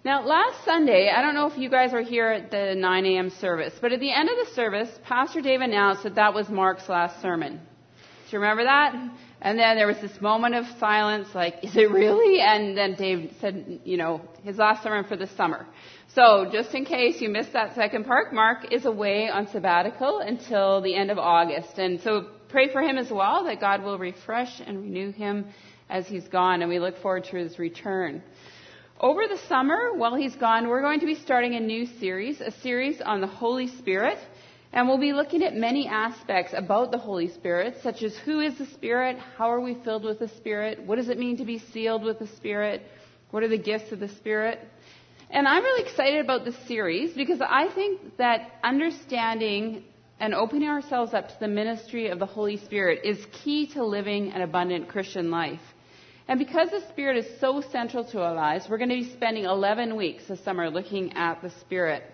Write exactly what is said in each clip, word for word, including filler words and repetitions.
Now, last Sunday, I don't know if you guys were here at the nine a.m. service, but at the end of the service, Pastor Dave announced that that was Mark's last sermon. Do you remember that? And then there was this moment of silence, like, is it really? And then Dave said, you know, his last sermon for the summer. So just in case you missed that second part, Mark is away on sabbatical until the end of August. And so pray for him as well, that God will refresh and renew him as he's gone. And we look forward to his return. Over the summer, while he's gone, we're going to be starting a new series, a series on the Holy Spirit. And we'll be looking at many aspects about the Holy Spirit, such as who is the Spirit, how are we filled with the Spirit, what does it mean to be sealed with the Spirit, what are the gifts of the Spirit. And I'm really excited about this series because I think that understanding and opening ourselves up to the ministry of the Holy Spirit is key to living an abundant Christian life. And because the Spirit is so central to our lives, we're going to be spending eleven weeks this summer looking at the Spirit.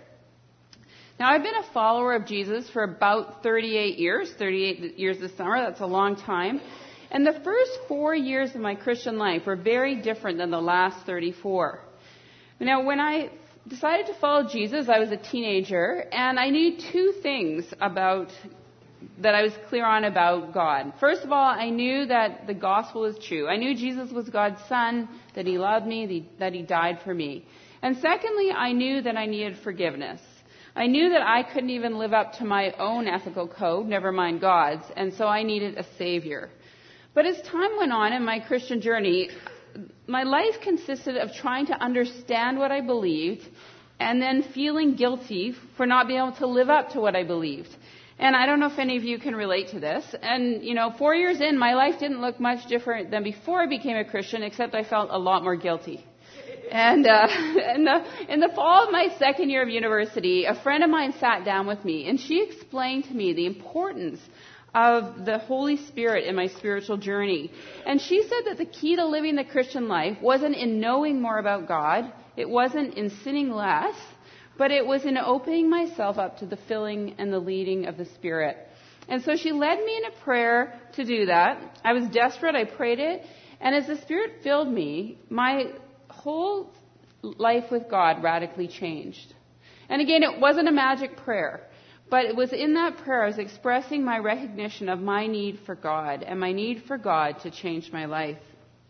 Now, I've been a follower of Jesus for about thirty-eight years, thirty-eight years this summer. That's a long time. And the first four years of my Christian life were very different than the last thirty-four. Now, when I decided to follow Jesus, I was a teenager, and I knew two things about that I was clear on about God. First of all, I knew that the gospel is true. I knew Jesus was God's son, that he loved me, that he died for me. And secondly, I knew that I needed forgiveness. I knew that I couldn't even live up to my own ethical code, never mind God's, and so I needed a savior. But as time went on in my Christian journey, my life consisted of trying to understand what I believed and then feeling guilty for not being able to live up to what I believed. And I don't know if any of you can relate to this. And, you know, four years in, my life didn't look much different than before I became a Christian, except I felt a lot more guilty. And uh, in, the, in the fall of my second year of university, a friend of mine sat down with me, and she explained to me the importance of the Holy Spirit in my spiritual journey. And she said that the key to living the Christian life wasn't in knowing more about God, it wasn't in sinning less, but it was in opening myself up to the filling and the leading of the Spirit. And so she led me in a prayer to do that. I was desperate, I prayed it, and as the Spirit filled me, my whole life with God radically changed. And again, it wasn't a magic prayer, but it was in that prayer I was expressing my recognition of my need for God and my need for God to change my life.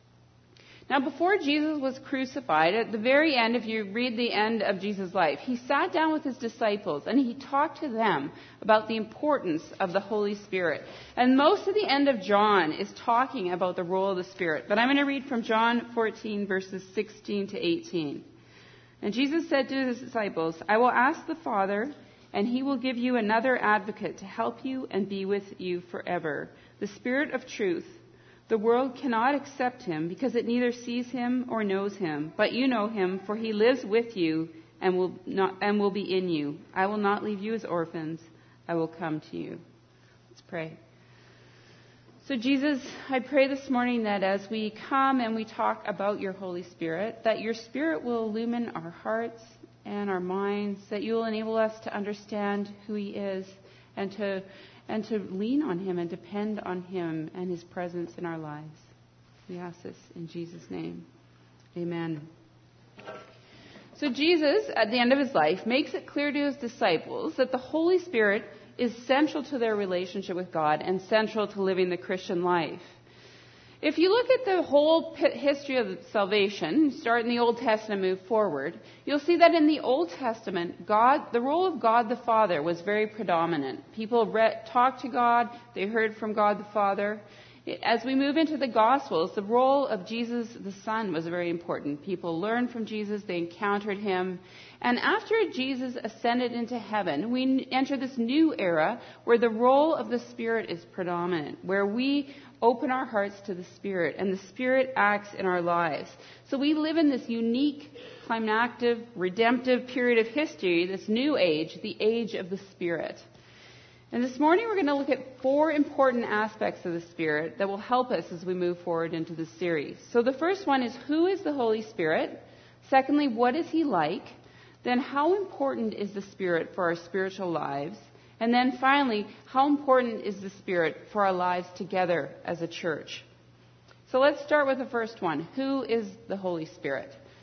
Now, before Jesus was crucified, at the very end, if you read the end of Jesus' life, he sat down with his disciples and he talked to them about the importance of the Holy Spirit. And most of the end of John is talking about the role of the Spirit. But I'm going to read from John fourteen, verses sixteen to eighteen. And Jesus said to his disciples, "I will ask the Father, and he will give you another advocate to help you and be with you forever, the Spirit of truth. The world cannot accept him because it neither sees him or knows him. But you know him, for he lives with you and will not and will be in you. I will not leave you as orphans. I will come to you." Let's pray. So Jesus, I pray this morning that as we come and we talk about your Holy Spirit, that your Spirit will illumine our hearts and our minds, that you will enable us to understand who he is and to and to lean on him and depend on him and his presence in our lives. We ask this in Jesus' name. Amen. So Jesus, at the end of his life, makes it clear to his disciples that the Holy Spirit is central to their relationship with God and central to living the Christian life. If you look at the whole history of salvation, start in the Old Testament, move forward, you'll see that in the Old Testament, God, the role of God the Father was very predominant. People read, talked to God, they heard from God the Father. As we move into the Gospels, the role of Jesus the Son was very important. People learned from Jesus, they encountered him. And after Jesus ascended into heaven, we enter this new era where the role of the Spirit is predominant, where we open our hearts to the Spirit, and the Spirit acts in our lives. So we live in this unique, climactic, redemptive period of history, this new age, the age of the Spirit. And this morning we're going to look at four important aspects of the Spirit that will help us as we move forward into this series. So the first one is, who is the Holy Spirit? Secondly, what is he like? Then how important is the Spirit for our spiritual lives? And then finally, how important is the Spirit for our lives together as a church? So let's start with the first one. Who is the Holy Spirit?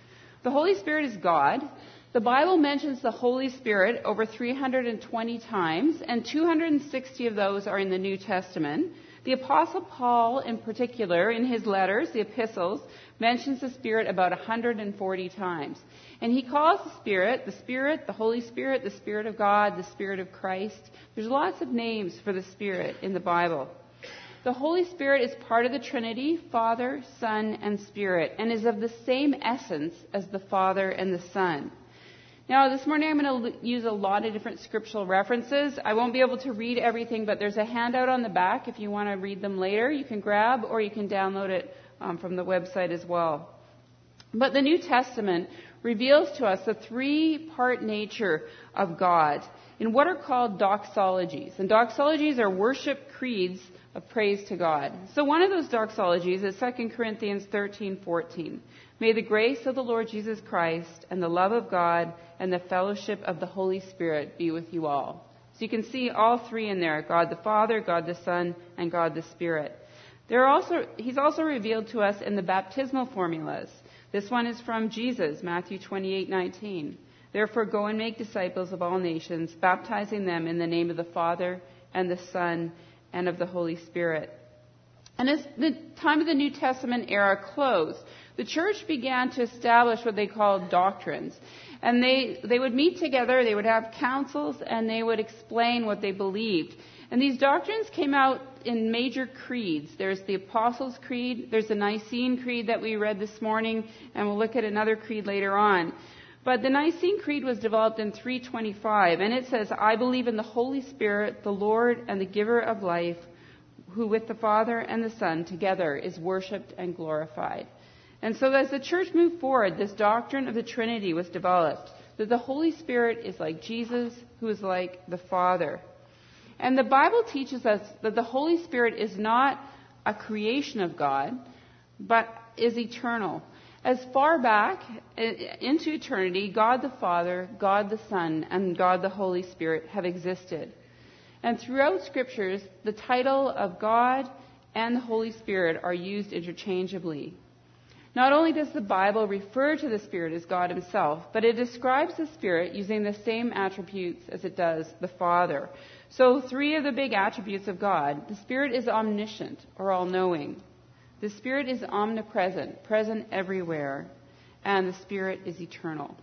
The Holy Spirit is God. The Bible mentions the Holy Spirit over three hundred twenty times, and two hundred sixty of those are in the New Testament. The Apostle Paul, in particular, in his letters, the epistles, mentions the Spirit about one hundred forty times. And he calls the Spirit, the Spirit, the Holy Spirit, the Spirit of God, the Spirit of Christ. There's lots of names for the Spirit in the Bible. The Holy Spirit is part of the Trinity, Father, Son, and Spirit, and is of the same essence as the Father and the Son. Now, this morning I'm going to use a lot of different scriptural references. I won't be able to read everything, but there's a handout on the back if you want to read them later. You can grab or you can download it um, from the website as well. But the New Testament reveals to us the three-part nature of God in what are called doxologies. And doxologies are worship creeds of praise to God. So one of those doxologies is Second Corinthians thirteen fourteen. May the grace of the Lord Jesus Christ and the love of God and the fellowship of the Holy Spirit be with you all. So you can see all three in there, God the Father, God the Son, and God the Spirit. There are also, he's also revealed to us in the baptismal formulas. This one is from Jesus, Matthew twenty-eight nineteen. Therefore go and make disciples of all nations, baptizing them in the name of the Father and the Son and of the Holy Spirit. And as the time of the New Testament era closed, the church began to establish what they called doctrines. And they, they would meet together, they would have councils, and they would explain what they believed. And these doctrines came out in major creeds. There's the Apostles' Creed, there's the Nicene Creed that we read this morning, and we'll look at another creed later on. But the Nicene Creed was developed in three twenty-five, and it says, I believe in the Holy Spirit, the Lord and the giver of life, who with the Father and the Son together is worshipped and glorified. And so as the church moved forward, this doctrine of the Trinity was developed, that the Holy Spirit is like Jesus, who is like the Father. And the Bible teaches us that the Holy Spirit is not a creation of God, but is eternal. As far back into eternity, God the Father, God the Son, and God the Holy Spirit have existed. And throughout Scriptures, the title of God and the Holy Spirit are used interchangeably. Not only does the Bible refer to the Spirit as God himself, but it describes the Spirit using the same attributes as it does the Father. So three of the big attributes of God. The Spirit is omniscient, or all-knowing. The Spirit is omnipresent, present everywhere. And the Spirit is eternal.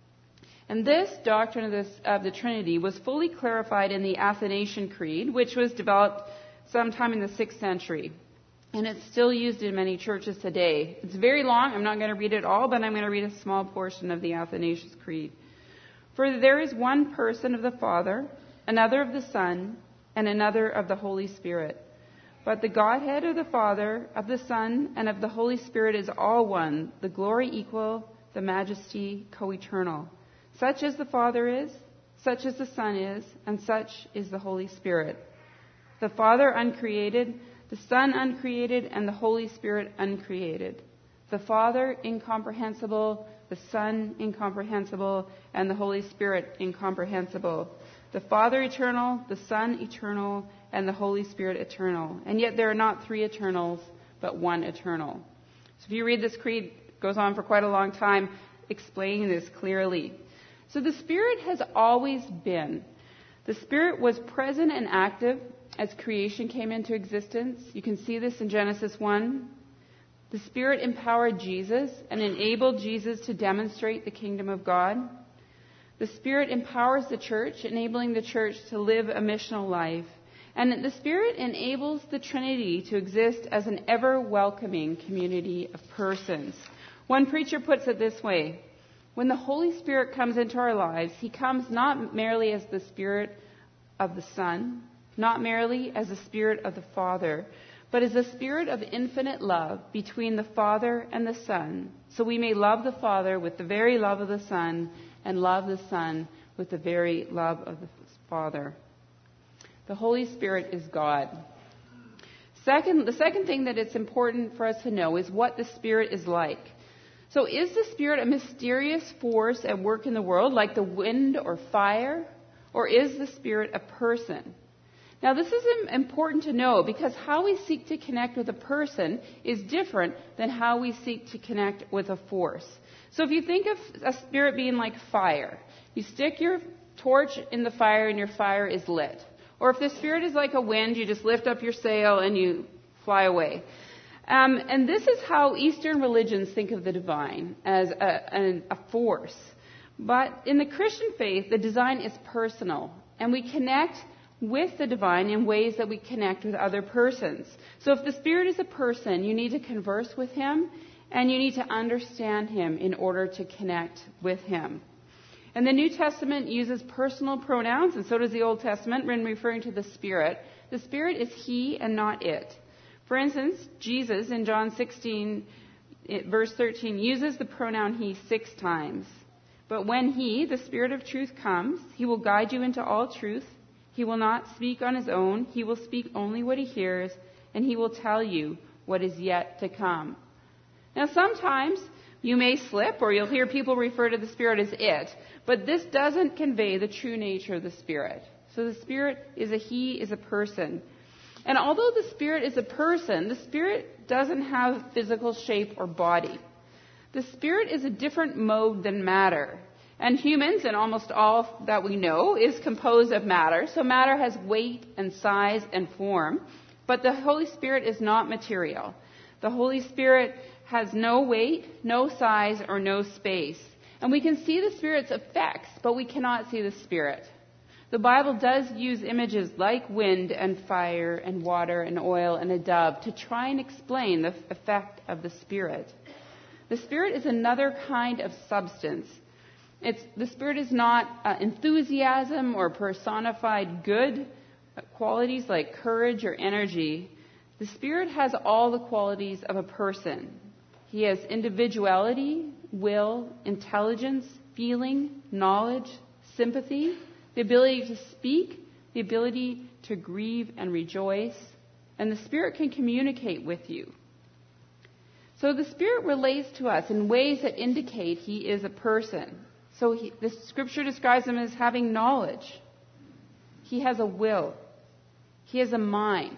And this doctrine of, this, of the Trinity was fully clarified in the Athanasian Creed, which was developed sometime in the sixth century. And it's still used in many churches today. It's very long. I'm not going to read it all, but I'm going to read a small portion of the Athanasian Creed. For there is one person of the Father, another of the Son, and another of the Holy Spirit. But the Godhead of the Father, of the Son, and of the Holy Spirit is all one, the glory equal, the majesty co-eternal. Such as the Father is, such as the Son is, and such is the Holy Spirit. The Father uncreated, the Son uncreated, and the Holy Spirit uncreated. The Father incomprehensible, the Son incomprehensible, and the Holy Spirit incomprehensible. The Father eternal, the Son eternal, and the Holy Spirit eternal. And yet there are not three eternals, but one eternal. So if you read this creed, it goes on for quite a long time explaining this clearly. So the Spirit has always been. The Spirit was present and active as creation came into existence. You can see this in Genesis one. The Spirit empowered Jesus and enabled Jesus to demonstrate the kingdom of God. The Spirit empowers the church, enabling the church to live a missional life. And the Spirit enables the Trinity to exist as an ever-welcoming community of persons. One preacher puts it this way: when the Holy Spirit comes into our lives, he comes not merely as the Spirit of the Son, not merely as the Spirit of the Father, but as the Spirit of infinite love between the Father and the Son, so we may love the Father with the very love of the Son and love the Son with the very love of the Father. The Holy Spirit is God. Second, the second thing that it's important for us to know is what the Spirit is like. So is the Spirit a mysterious force at work in the world, like the wind or fire? Or is the Spirit a person? Now, this is important to know because how we seek to connect with a person is different than how we seek to connect with a force. So if you think of a spirit being like fire, you stick your torch in the fire and your fire is lit. Or if the spirit is like a wind, you just lift up your sail and you fly away. Um, and this is how Eastern religions think of the divine, as a, a, a force. But in the Christian faith, the divine is personal, and we connect with the divine in ways that we connect with other persons. So if the Spirit is a person, you need to converse with him, and you need to understand him in order to connect with him. And the New Testament uses personal pronouns, and so does the Old Testament when referring to the Spirit. The Spirit is he and not it. For instance, Jesus in John sixteen, verse thirteen, uses the pronoun he six times. But when he, the Spirit of truth, comes, he will guide you into all truth. He will not speak on his own. He will speak only what he hears, and he will tell you what is yet to come. Now, sometimes you may slip, or you'll hear people refer to the Spirit as it, but this doesn't convey the true nature of the Spirit. So the Spirit is a he, is a person. And although the Spirit is a person, the Spirit doesn't have physical shape or body. The Spirit is a different mode than matter. And humans, and almost all that we know, is composed of matter. So matter has weight and size and form. But the Holy Spirit is not material. The Holy Spirit has no weight, no size, or no space. And we can see the Spirit's effects, but we cannot see the Spirit. The Bible does use images like wind and fire and water and oil and a dove to try and explain the effect of the Spirit. The Spirit is another kind of substance. It's, the Spirit is not uh, enthusiasm or personified good qualities like courage or energy. The Spirit has all the qualities of a person. He has individuality, will, intelligence, feeling, knowledge, sympathy, the ability to speak, the ability to grieve and rejoice, and the Spirit can communicate with you. So the Spirit relates to us in ways that indicate he is a person. So he, the Scripture describes him as having knowledge. He has a will. He has a mind.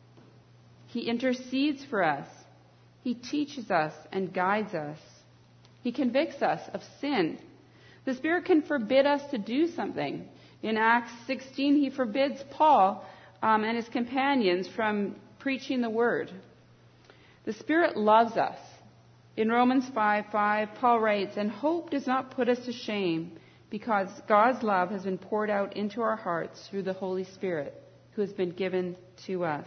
He intercedes for us. He teaches us and guides us. He convicts us of sin. The Spirit can forbid us to do something. In Acts sixteen, he forbids Paul um, and his companions from preaching the word. The Spirit loves us. In Romans five five, Paul writes, "And hope does not put us to shame, because God's love has been poured out into our hearts through the Holy Spirit, who has been given to us."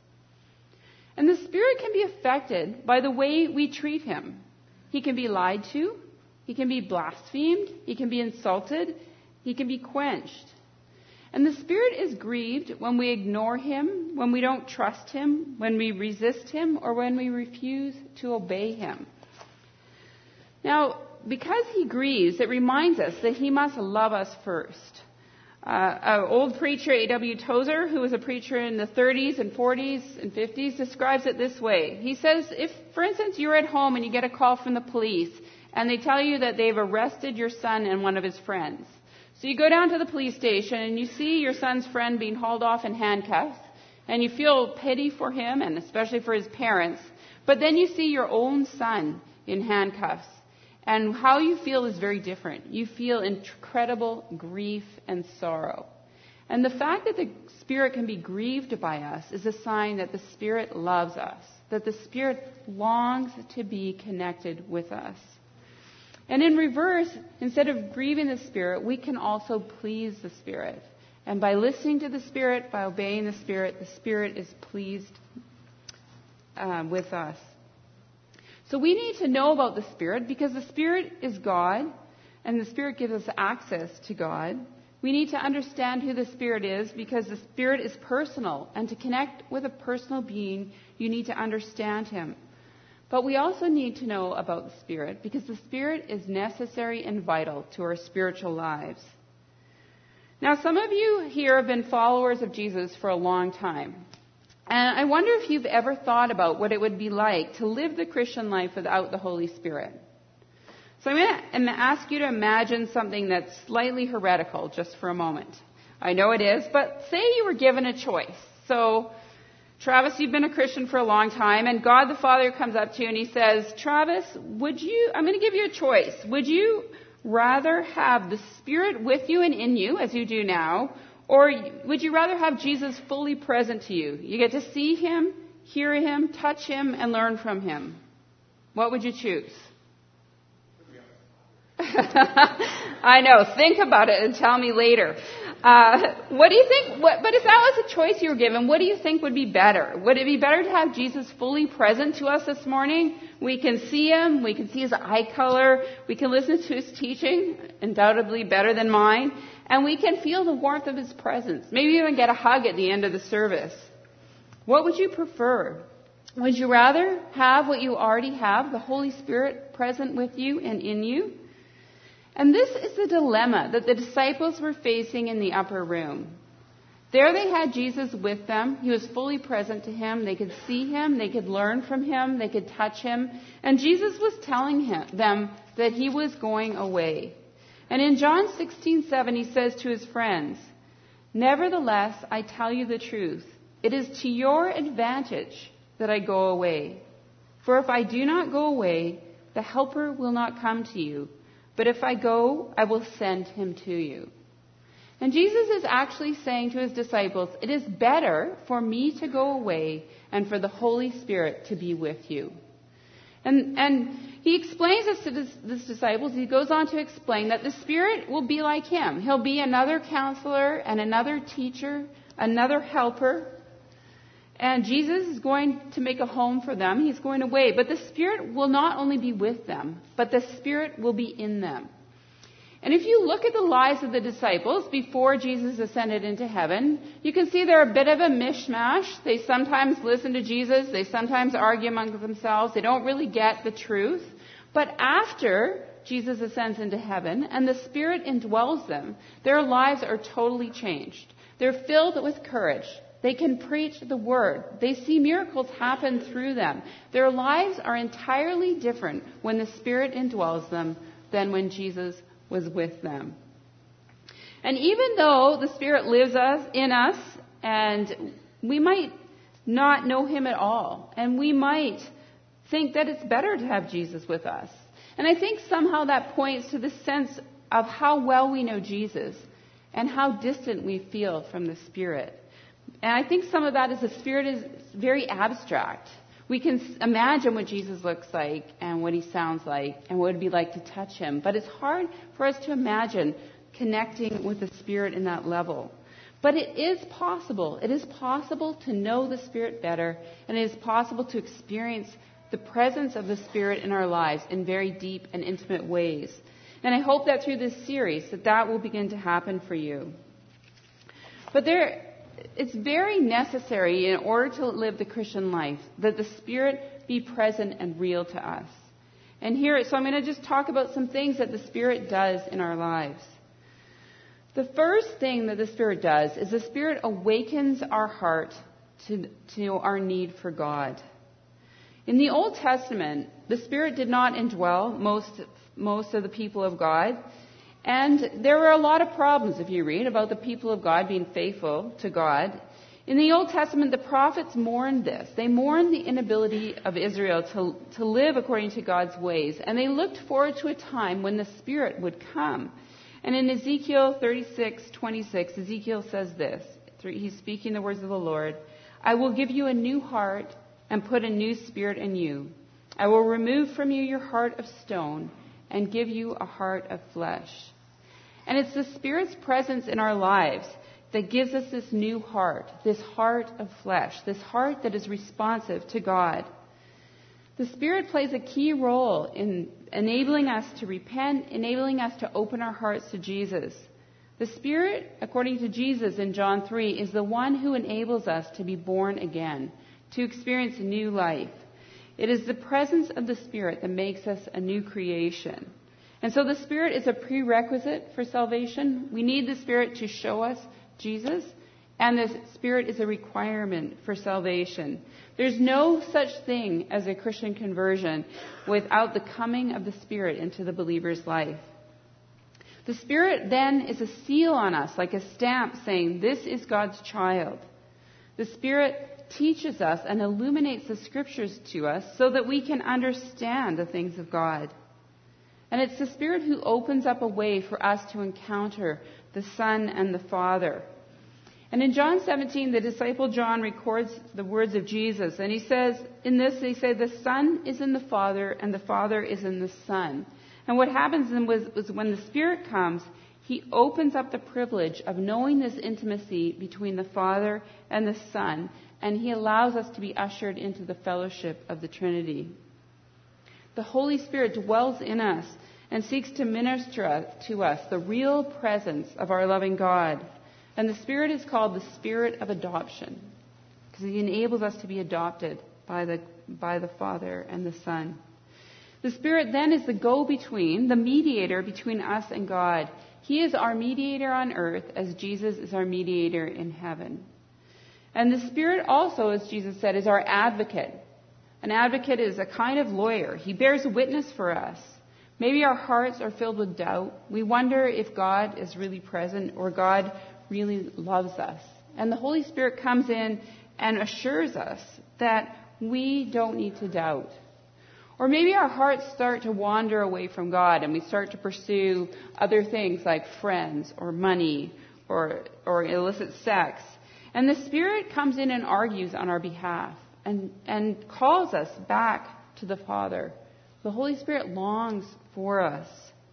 And the Spirit can be affected by the way we treat him. He can be lied to. He can be blasphemed. He can be insulted. He can be quenched. And the Spirit is grieved when we ignore him, when we don't trust him, when we resist him, or when we refuse to obey him. Now, because he grieves, it reminds us that he must love us first. Uh, an old preacher, A W Tozer, who was a preacher in the thirties and forties and fifties, describes it this way. He says, if, for instance, you're at home and you get a call from the police, and they tell you that they've arrested your son and one of his friends. So you go down to the police station and you see your son's friend being hauled off in handcuffs, and you feel pity for him and especially for his parents. But then you see your own son in handcuffs, and how you feel is very different. You feel incredible grief and sorrow. And the fact that the Spirit can be grieved by us is a sign that the Spirit loves us, that the Spirit longs to be connected with us. And in reverse, instead of grieving the Spirit, we can also please the Spirit. And by listening to the Spirit, by obeying the Spirit, the Spirit is pleased uh, with us. So we need to know about the Spirit because the Spirit is God, and the Spirit gives us access to God. We need to understand who the Spirit is because the Spirit is personal. And to connect with a personal being, you need to understand him. But we also need to know about the Spirit because the Spirit is necessary and vital to our spiritual lives. Now, some of you here have been followers of Jesus for a long time. And I wonder if you've ever thought about what it would be like to live the Christian life without the Holy Spirit. So I'm going to ask you to imagine something that's slightly heretical just for a moment. I know it is, but say you were given a choice. So Travis, you've been a Christian for a long time, and God the Father comes up to you and he says, Travis, would you, I'm going to give you a choice. Would you rather have the Spirit with you and in you, as you do now, or would you rather have Jesus fully present to you? You get to see him, hear him, touch him, and learn from him. What would you choose? I know. Think about it and tell me later. Uh, what do you think? What, but if that was a choice you were given, what do you think would be better? Would it be better to have Jesus fully present to us this morning? We can see him. We can see his eye color. We can listen to his teaching, undoubtedly better than mine. And we can feel the warmth of his presence. Maybe even get a hug at the end of the service. What would you prefer? Would you rather have what you already have, the Holy Spirit present with you and in you? And this is the dilemma that the disciples were facing in the upper room. There they had Jesus with them. He was fully present to him. They could see him. They could learn from him. They could touch him. And Jesus was telling him, them that he was going away. And in John sixteen seven, he says to his friends, Nevertheless, I tell you the truth. It is to your advantage that I go away. For if I do not go away, the Helper will not come to you. But if I go, I will send him to you. And Jesus is actually saying to his disciples, it is better for me to go away and for the Holy Spirit to be with you. And, and he explains this to his, his disciples. He goes on to explain that the Spirit will be like him. He'll be another counselor and another teacher, another helper. And Jesus is going to make a home for them. He's going away. But the Spirit will not only be with them, but the Spirit will be in them. And if you look at the lives of the disciples before Jesus ascended into heaven, you can see they're a bit of a mishmash. They sometimes listen to Jesus. They sometimes argue among themselves. They don't really get the truth. But after Jesus ascends into heaven and the Spirit indwells them, their lives are totally changed. They're filled with courage. They can preach the word. They see miracles happen through them. Their lives are entirely different when the Spirit indwells them than when Jesus was with them. And even though the Spirit lives us in us, and we might not know him at all, and we might think that it's better to have Jesus with us. And I think somehow that points to the sense of how well we know Jesus and how distant we feel from the Spirit. And I think some of that is the Spirit is very abstract. We can imagine what Jesus looks like and what he sounds like and what it would be like to touch him. But it's hard for us to imagine connecting with the Spirit in that level. But it is possible. It is possible to know the Spirit better, and it is possible to experience the presence of the Spirit in our lives in very deep and intimate ways. And I hope that through this series that that will begin to happen for you. But there... It's very necessary in order to live the Christian life that the Spirit be present and real to us. And here, so I'm going to just talk about some things that the Spirit does in our lives. The first thing that the Spirit does is the Spirit awakens our heart to, to our need for God. In the Old Testament, the Spirit did not indwell most, most of the people of God. And there were a lot of problems, if you read, about the people of God being faithful to God. In the Old Testament, the prophets mourned this. They mourned the inability of Israel to, to live according to God's ways. And they looked forward to a time when the Spirit would come. And in Ezekiel thirty-six twenty-six, Ezekiel says this. He's speaking the words of the Lord. I will give you a new heart and put a new spirit in you. I will remove from you your heart of stone and give you a heart of flesh. And it's the Spirit's presence in our lives that gives us this new heart, this heart of flesh, this heart that is responsive to God. The Spirit plays a key role in enabling us to repent, enabling us to open our hearts to Jesus. The Spirit, according to Jesus in John three, is the one who enables us to be born again, to experience a new life. It is the presence of the Spirit that makes us a new creation. And so the Spirit is a prerequisite for salvation. We need the Spirit to show us Jesus, and the Spirit is a requirement for salvation. There's no such thing as a Christian conversion without the coming of the Spirit into the believer's life. The Spirit then is a seal on us, like a stamp saying, this is God's child. The Spirit teaches us and illuminates the Scriptures to us so that we can understand the things of God. And it's the Spirit who opens up a way for us to encounter the Son and the Father. And in John seventeen, the disciple John records the words of Jesus. And he says, in this, they say, the Son is in the Father and the Father is in the Son. And what happens then was, was when the Spirit comes, He opens up the privilege of knowing this intimacy between the Father and the Son. And He allows us to be ushered into the fellowship of the Trinity. The Holy Spirit dwells in us and seeks to minister to us the real presence of our loving God. And the Spirit is called the Spirit of adoption because He enables us to be adopted by the, by the Father and the Son. The Spirit then is the go-between, the mediator between us and God. He is our mediator on earth as Jesus is our mediator in heaven. And the Spirit also, as Jesus said, is our advocate. An advocate is a kind of lawyer. He bears witness for us. Maybe our hearts are filled with doubt. We wonder if God is really present or God really loves us. And the Holy Spirit comes in and assures us that we don't need to doubt. Or maybe our hearts start to wander away from God and we start to pursue other things like friends or money or, or illicit sex. And the Spirit comes in and argues on our behalf and, and calls us back to the Father. The Holy Spirit longs for us.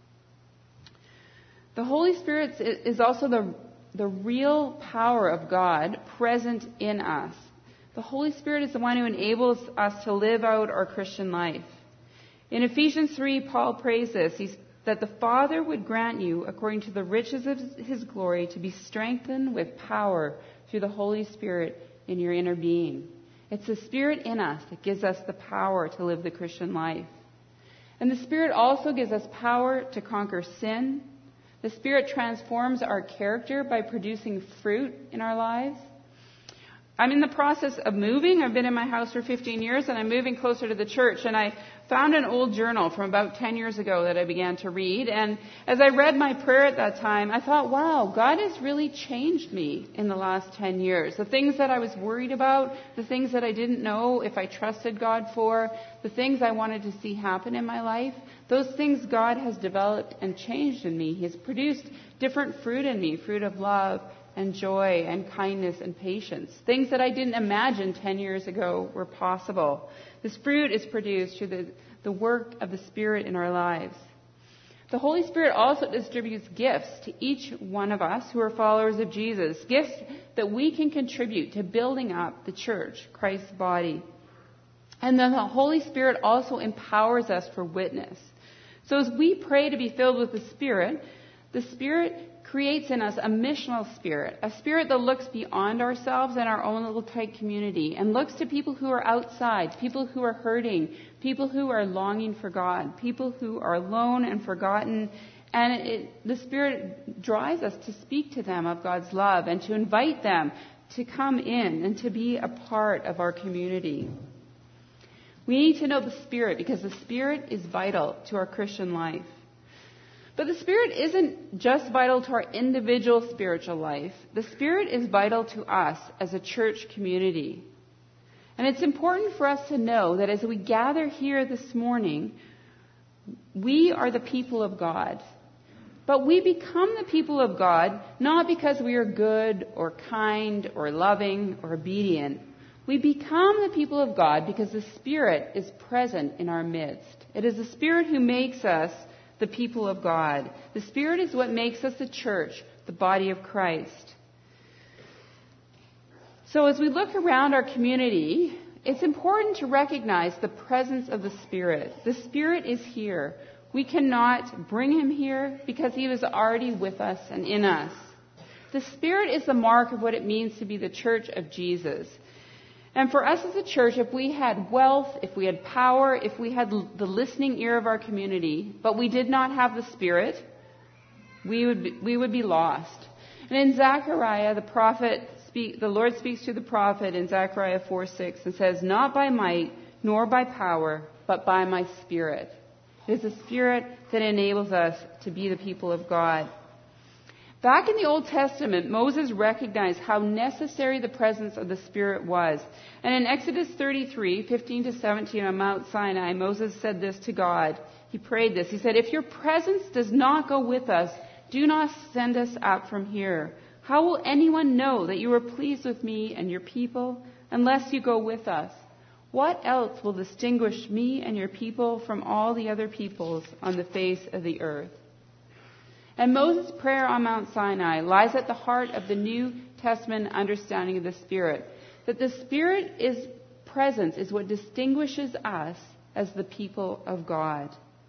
The Holy Spirit is also the the real power of God present in us. The Holy Spirit is the one who enables us to live out our Christian life. In Ephesians three, Paul prays this, he's, that the Father would grant you, according to the riches of His glory, to be strengthened with power through the Holy Spirit in your inner being. It's the Spirit in us that gives us the power to live the Christian life. And the Spirit also gives us power to conquer sin. The Spirit transforms our character by producing fruit in our lives. I'm in the process of moving. I've been in my house for fifteen years and I'm moving closer to the church. And I found an old journal from about ten years ago that I began to read. And as I read my prayer at that time, I thought, wow, God has really changed me in the last ten years. The things that I was worried about, the things that I didn't know if I trusted God for, the things I wanted to see happen in my life, those things God has developed and changed in me. He has produced different fruit in me, fruit of love and joy and kindness and patience. Things that I didn't imagine ten years ago were possible. This fruit is produced through the, the work of the Spirit in our lives. The Holy Spirit also distributes gifts to each one of us who are followers of Jesus. Gifts that we can contribute to building up the church, Christ's body. And then the Holy Spirit also empowers us for witness. So as we pray to be filled with the Spirit, the Spirit creates in us a missional spirit, a spirit that looks beyond ourselves and our own little tight community and looks to people who are outside, people who are hurting, people who are longing for God, people who are alone and forgotten. And it, the Spirit drives us to speak to them of God's love and to invite them to come in and to be a part of our community. We need to know the Spirit because the Spirit is vital to our Christian life. But the Spirit isn't just vital to our individual spiritual life. The Spirit is vital to us as a church community. And it's important for us to know that as we gather here this morning, we are the people of God. But we become the people of God not because we are good or kind or loving or obedient. We become the people of God because the Spirit is present in our midst. It is the Spirit who makes us the people of God. The Spirit is what makes us the church, the body of Christ. So as we look around our community, it's important to recognize the presence of the Spirit. The Spirit is here. We cannot bring Him here because He was already with us and in us. The Spirit is the mark of what it means to be the church of Jesus. And for us as a church, if we had wealth, if we had power, if we had the listening ear of our community, but we did not have the Spirit, we would be, we would be lost. And in Zechariah, the prophet, speak, the Lord speaks to the prophet in Zechariah four six and says, "Not by might nor by power, but by my Spirit." It is the Spirit that enables us to be the people of God. Back in the Old Testament, Moses recognized how necessary the presence of the Spirit was. And in Exodus thirty-three, fifteen to seventeen on Mount Sinai, Moses said this to God. He prayed this. He said, "If your presence does not go with us, do not send us up from here. How will anyone know that you are pleased with me and your people unless you go with us? What else will distinguish me and your people from all the other peoples on the face of the earth?" And Moses' prayer on Mount Sinai lies at the heart of the New Testament understanding of the Spirit. That the Spirit is presence is what distinguishes us as the people of God.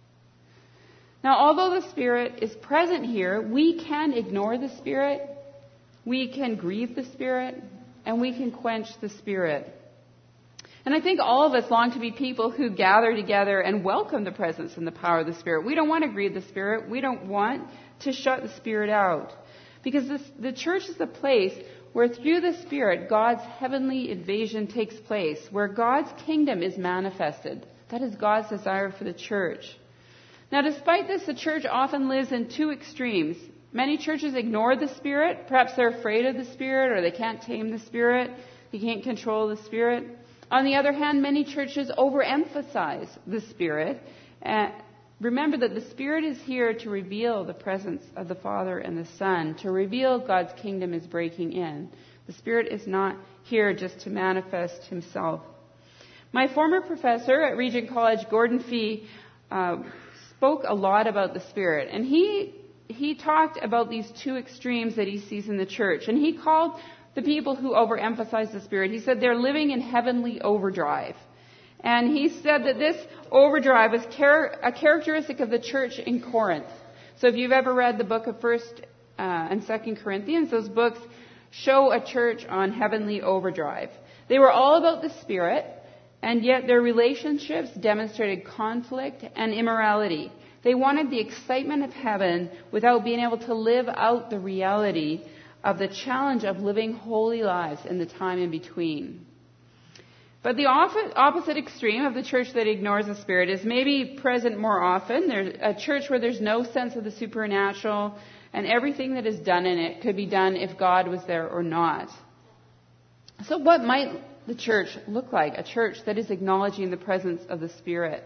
Now, although the Spirit is present here, we can ignore the Spirit, we can grieve the Spirit, and we can quench the Spirit. And I think all of us long to be people who gather together and welcome the presence and the power of the Spirit. We don't want to grieve the Spirit. We don't want to shut the Spirit out. Because this, the church is the place where through the Spirit, God's heavenly invasion takes place, where God's kingdom is manifested. That is God's desire for the church. Now, despite this, the church often lives in two extremes. Many churches ignore the Spirit. Perhaps they're afraid of the Spirit, or they can't tame the Spirit. They can't control the Spirit. On the other hand, many churches overemphasize the Spirit. Uh, remember that the Spirit is here to reveal the presence of the Father and the Son, to reveal God's kingdom is breaking in. The Spirit is not here just to manifest himself. My former professor at Regent College, Gordon Fee, uh, spoke a lot about the Spirit. And he, he talked about these two extremes that he sees in the church. And he called the people who overemphasize the Spirit, he said they're living in heavenly overdrive. And he said that this overdrive was char- a characteristic of the church in Corinth. So if you've ever read the book of First uh, and Second Corinthians, those books show a church on heavenly overdrive. They were all about the Spirit, and yet their relationships demonstrated conflict and immorality. They wanted the excitement of heaven without being able to live out the reality of the challenge of living holy lives in the time in between. But the opposite extreme of the church that ignores the Spirit is maybe present more often. There's a church where there's no sense of the supernatural, and everything that is done in it could be done if God was there or not. So what might the church look like? A church that is acknowledging the presence of the Spirit.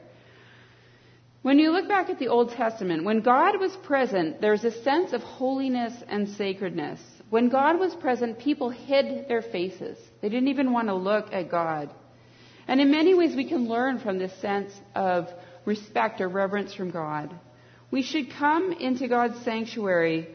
When you look back at the Old Testament, when God was present, there's a sense of holiness and sacredness. When God was present, people hid their faces. They didn't even want to look at God. And in many ways, we can learn from this sense of respect or reverence from God. We should come into God's sanctuary,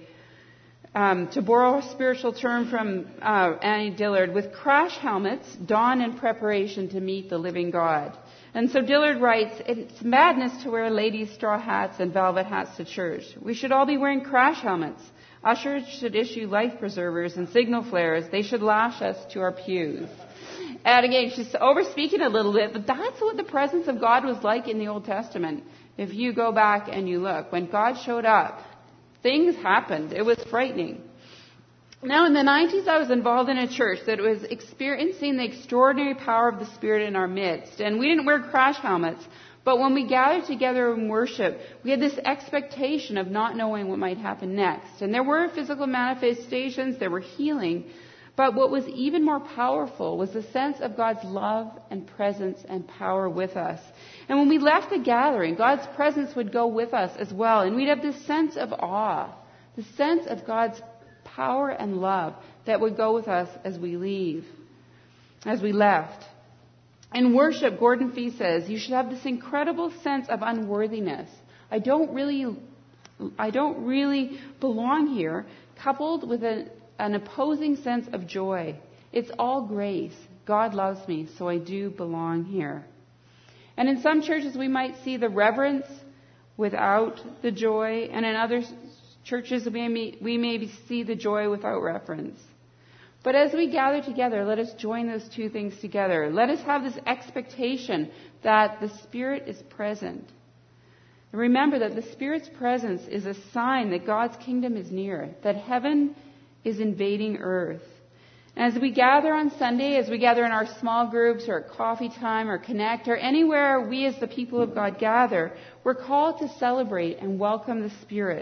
um, to borrow a spiritual term from uh, Annie Dillard, with crash helmets, donned in preparation to meet the living God. And so Dillard writes, "It's madness to wear ladies' straw hats and velvet hats to church. We should all be wearing crash helmets. Ushers should issue life preservers and signal flares. They should lash us to our pews." And again, she's over-speaking a little bit, but that's what the presence of God was like in the Old Testament. If you go back and you look, when God showed up, things happened. It was frightening. Now, in the nineties, I was involved in a church that was experiencing the extraordinary power of the Spirit in our midst. And we didn't wear crash helmets. But when we gathered together in worship, we had this expectation of not knowing what might happen next. And there were physical manifestations, there were healing. But what was even more powerful was the sense of God's love and presence and power with us. And when we left the gathering, God's presence would go with us as well. And we'd have this sense of awe, the sense of God's power and love that would go with us as we leave, as we left. In worship, Gordon Fee says, you should have this incredible sense of unworthiness. I don't really, I don't really belong here, coupled with a, an opposing sense of joy. It's all grace. God loves me, so I do belong here. And in some churches, we might see the reverence without the joy, and in other churches, we may, we may see the joy without reverence. But as we gather together, let us join those two things together. Let us have this expectation that the Spirit is present. And remember that the Spirit's presence is a sign that God's kingdom is near, that heaven is invading earth. And as we gather on Sunday, as we gather in our small groups or at coffee time or Connect or anywhere we as the people of God gather, we're called to celebrate and welcome the Spirit,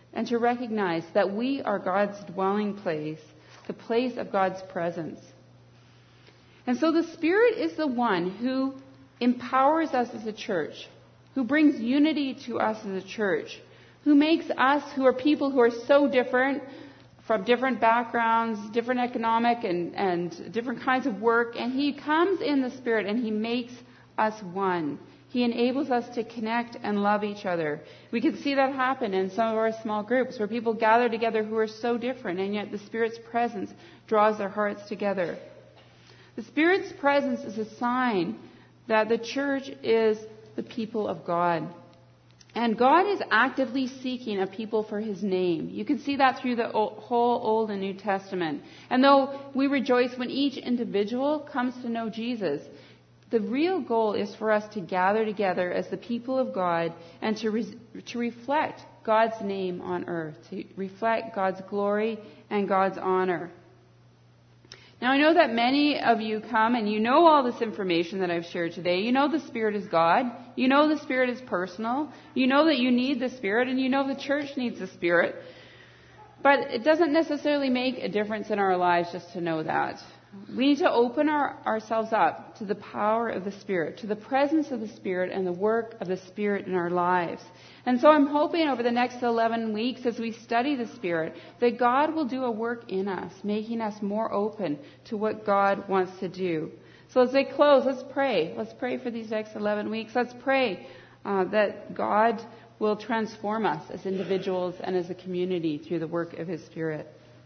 and to recognize that we are God's dwelling place, the place of God's presence. And so the Spirit is the one who empowers us as a church, who brings unity to us as a church, who makes us, who are people who are so different, from different backgrounds, different economic and, and different kinds of work, and He comes in the Spirit and He makes us one. He enables us to connect and love each other. We can see that happen in some of our small groups where people gather together who are so different, and yet the Spirit's presence draws their hearts together. The Spirit's presence is a sign that the church is the people of God. And God is actively seeking a people for His name. You can see that through the whole Old and New Testament. And though we rejoice when each individual comes to know Jesus, the real goal is for us to gather together as the people of God and to, re- to reflect God's name on earth, to reflect God's glory and God's honor. Now, I know that many of you come and you know all this information that I've shared today. You know the Spirit is God. You know the Spirit is personal. You know that you need the Spirit, and you know the church needs the Spirit. But it doesn't necessarily make a difference in our lives just to know that. We need to open our, ourselves up to the power of the Spirit, to the presence of the Spirit and the work of the Spirit in our lives. And so I'm hoping over the next eleven weeks as we study the Spirit that God will do a work in us, making us more open to what God wants to do. So as I close, let's pray. Let's pray for these next eleven weeks. Let's pray uh, that God will transform us as individuals and as a community through the work of His Spirit.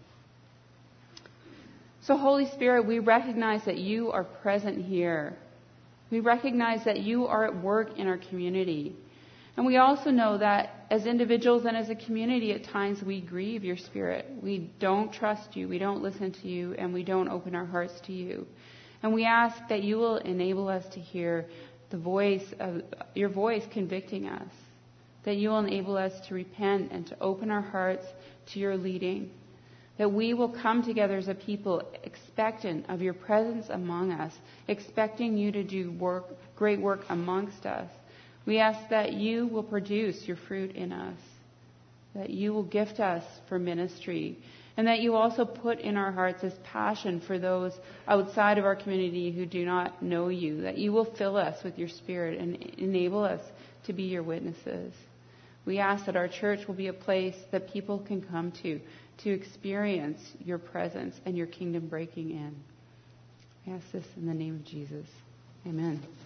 So, Holy Spirit, we recognize that You are present here. We recognize that You are at work in our community. And we also know that as individuals and as a community, at times we grieve Your Spirit. We don't trust You, we don't listen to You, and we don't open our hearts to You. And we ask that You will enable us to hear the voice of Your voice convicting us. That You will enable us to repent and to open our hearts to Your leading. That we will come together as a people expectant of Your presence among us, expecting You to do work, great work amongst us. We ask that You will produce Your fruit in us, that You will gift us for ministry, and that You also put in our hearts this passion for those outside of our community who do not know You, that You will fill us with Your Spirit and enable us to be Your witnesses. We ask that our church will be a place that people can come to, to experience Your presence and Your kingdom breaking in. I ask this in the name of Jesus. Amen.